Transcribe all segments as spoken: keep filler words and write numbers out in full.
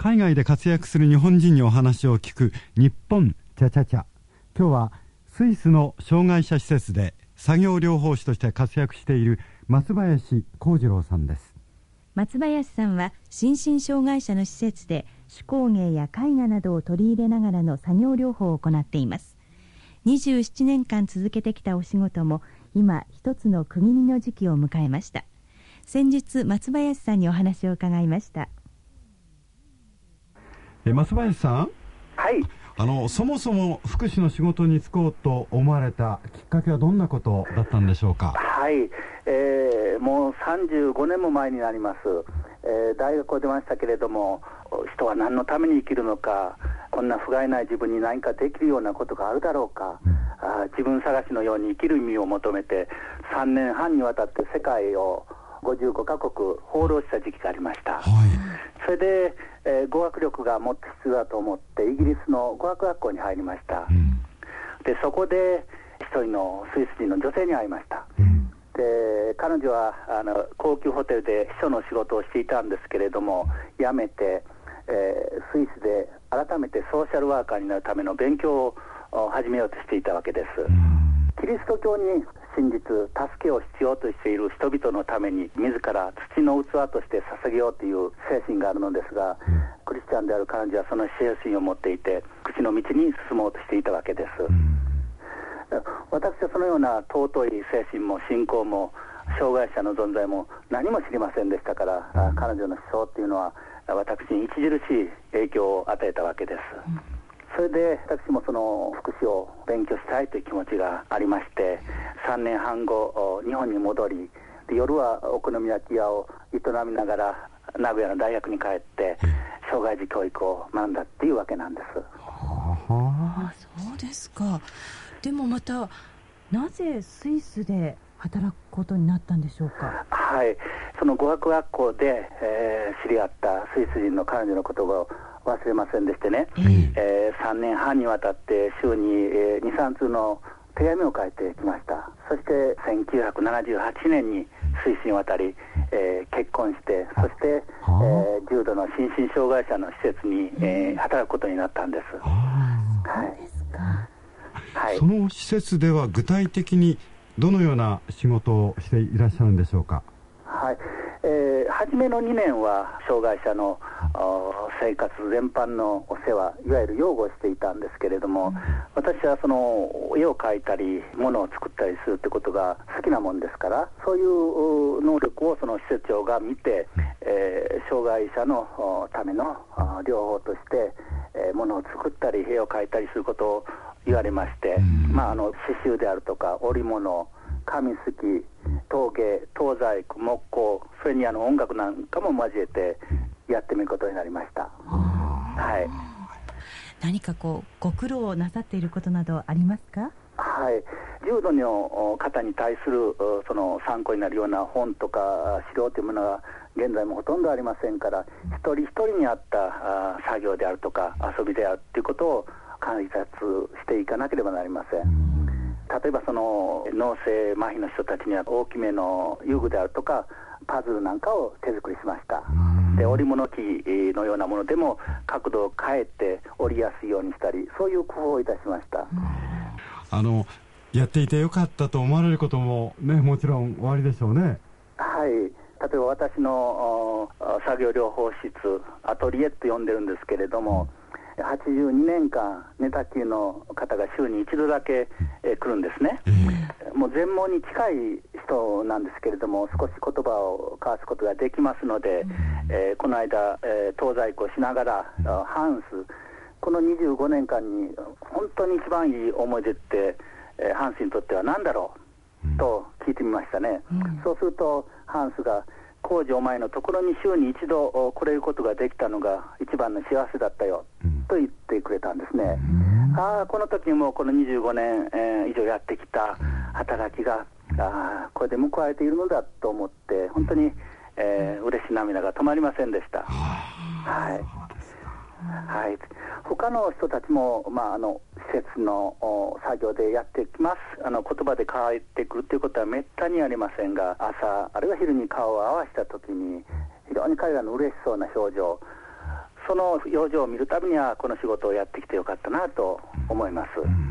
海外で活躍する日本人にお話を聞く日本チャチャチャ。今日はスイスの障害者施設で作業療法士として活躍している松林幸次郎さんです。 松林さんは心身障害者の施設で手工芸や絵画などを取り入れながらの作業療法を行っています。にじゅうななねんかん続けてきたお仕事も今一つの区切りの時期を迎えました。先日松林さんにお話を伺いました。 え松林さん、 はい、 あのそもそも福祉の仕事に就こうと思われたきっかけはどんなことだったんでしょうか。 はい、えー、もうさんじゅうごねんも前になります。えー、大学を出ましたけれども、人は何のために生きるのか、こんな不甲斐ない自分に何かできるようなことがあるだろうか、うん、あ自分探しのように生きる意味を求めてさんねんはんにわたって世界をごじゅうごかこく放浪した時期がありました、はい、それで、えー、語学力がもっと必要だと思ってイギリスの語学学校に入りました、うん、でそこで一人のスイス人の女性に会いました、うん、で彼女はあの高級ホテルで秘書の仕事をしていたんですけれども、辞めて、えー、スイスで改めてソーシャルワーカーになるための勉強を始めようとしていたわけです、うん、キリスト教に真実、助けを必要としている人々のために自ら土の器として捧げようという精神があるのですが、うん、クリスチャンである彼女はその精神を持っていて福祉の道に進もうとしていたわけです、うん、私はそのような尊い精神も信仰も障害者の存在も何も知りませんでしたから、うん、彼女の思想というのは私に著しい影響を与えたわけです、うん、それで私もその福祉を勉強したいという気持ちがありまして、さんねんはんご日本に戻り、夜はお好み焼き屋を営みながら名古屋の大学に帰って障害児教育を学んだっていうわけなんです。 はあ、そうですか。でもまたなぜスイスで働くことになったんでしょうか。 はい、その語学学校で、えー、知り合ったスイス人の彼女の言葉を忘れませんでしてね、えーえー、さんねんはんにわたって週に、えー、にさんつうの手紙を書いてきました。そしてせんきゅうひゃくななじゅうはちねんにスイスに渡り、えー、結婚して、そして、えー、重度の心身障害者の施設に、えー、働くことになったんです。 はい、そうですか。 はい、 その施設では具体的にどのような仕事をしていらっしゃるんでしょうか。 はい、えー、初めのにねんは障害者の生活全般のお世話、いわゆる養護をしていたんですけれども、うん、私はその絵を描いたり物を作ったりするってことが好きなもんですから、そういう能力をその施設長が見て、えー、障害者のための療法として、えー、物を作ったり絵を描いたりすることを言われまして、うん、まあ、あの刺繍であるとか織物、紙すき、陶芸、陶細工、木工、それにあの音楽なんかも交えてやってみることになりました。はい、 何かこうご苦労なさっていることなどありますか。 はい、重度の方に対するその参考になるような本とか資料というものが現在もほとんどありませんから、一人一人に合った作業であるとか遊びであるということを観察していかなければなりません。例えばその脳性麻痺の人たちには大きめの遊具であるとかパズルなんかを手作りしました。で織物機のようなものでも角度を変えて織りやすいようにしたり、そういう工夫をいたしました。 あのやっていてよかったと思われることもね、もちろんおありでしょうね。 はい、例えば私の作業療法室アトリエって呼んでるんですけれども、はちじゅうにねんかん寝たきりの方が週に一度だけ、えー、来るんですね、えー、もう全盲に近い人なんですけれども、少し言葉を交わすことができますので、えー、この間、えー、東西湖をしながら、うん、ハンス、このにじゅうごねんかんに本当に一番いい思い出って、えー、ハンスにとっては何だろうと聞いてみましたね、うん、そうするとハンスが工事お前のところに週に一度来れることができたのが一番の幸せだったよ、うん、と言ってくれたんですね、うん、ああこの時にもこのにじゅうごねん、えー、以上やってきた働きが、うん、あこれで報われているのだと思って本当に、えー、嬉し涙が止まりませんでした、はい、はい、他の人たちも、まあ、あの施設の作業でやってきます。あの言葉で変えてくるということはめったにありませんが、朝あるいは昼に顔を合わせたときに非常に彼らの嬉しそうな表情、 その表情を見るためにはこの仕事をやってきてよかったなと思います。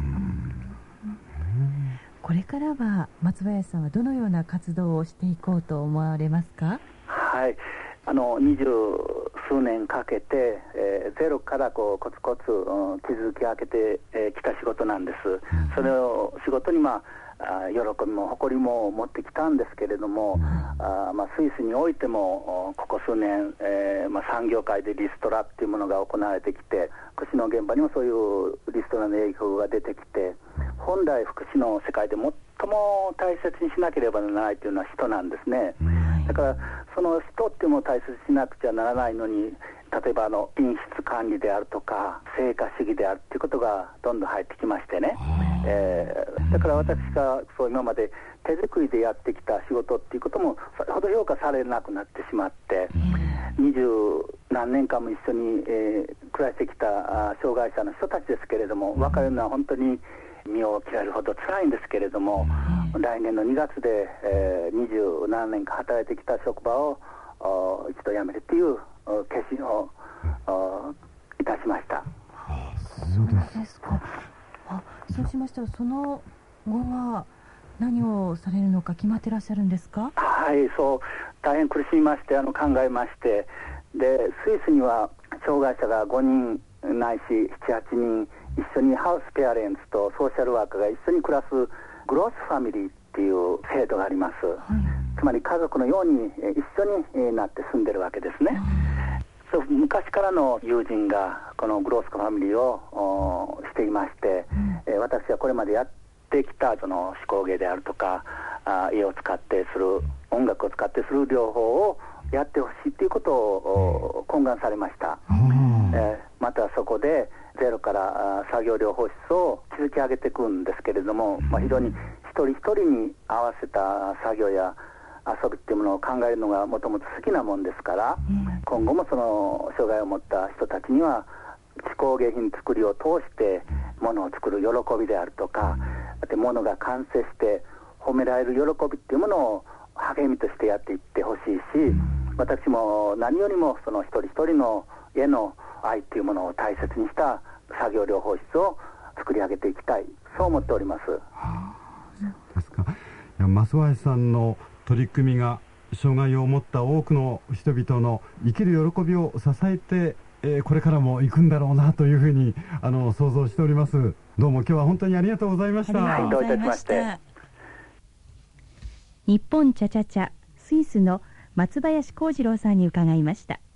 これからは松林さんはどのような活動をしていこうと思われますか？ はい、あの二十数年かけて、えー、ゼロからこうコツコツ、うん、築き上げてき、えー、た仕事なんです。それを仕事に、まあ、あ喜びも誇りも持ってきたんですけれども、あ、まあ、スイスにおいてもここ数年、えーまあ、産業界でリストラっていうものが行われてきて、福祉の現場にもそういうリストラの影響が出てきて、本来福祉の世界で最も大切にしなければならないというのは人なんですね。だからその人っていうのを大切にしなくちゃならないのに、例えばあの品質管理であるとか成果主義であるということがどんどん入ってきましてね、えー、だから私がそう今まで手作りでやってきた仕事っていうこともそれほど評価されなくなってしまって、二十何年間も一緒に、えー、暮らしてきた障害者の人たちですけれども、分かるのは本当に身を切られるほど辛いんですけれども、来年のにがつで、えー、二十何年間働いてきた職場を一度辞めるという決心をいたしました。 そうですか。あ、そうしましたらその後は何をされるのか決まってらっしゃるんですか？ はい、そう大変苦しみまして、あの考えまして、でスイスには障害者がごにんないしななはちにん一緒にハウスペアレンツとソーシャルワーカーが一緒に暮らすグロースファミリーっていう制度があります。はい、つまり家族のように一緒になって住んでるわけですね。そう昔からの友人がこのグロースファミリーをしていまして、うん、私はこれまでやってきたその手工芸であるとかあ家を使ってする音楽を使ってする療法をやってほしいということを懇願されました。うん、えー、またそこでゼロから作業療法室を築き上げていくんですけれども、まあ、非常に一人一人に合わせた作業や遊びっていうものを考えるのがもともと好きなもんですから、うん、今後もその障害を持った人たちには手工芸品作りを通して物を作る喜びであるとか、物が完成して褒められる喜びっていうものを励みとしてやっていってほしいし、私も何よりもその一人一人のへの愛っていうものを大切にした作業療法室を作り上げていきたい、そう思っております。はあ、そうですか。いや、増林さんの取り組みが障害を持った多くの人々の生きる喜びを支えて、えー、これからも行くんだろうなというふうにあの想像しております。どうも今日は本当にありがとうございました。 はい、どういたしまして。 日本チャチャチャスイスの松林幸次郎さんに伺いました。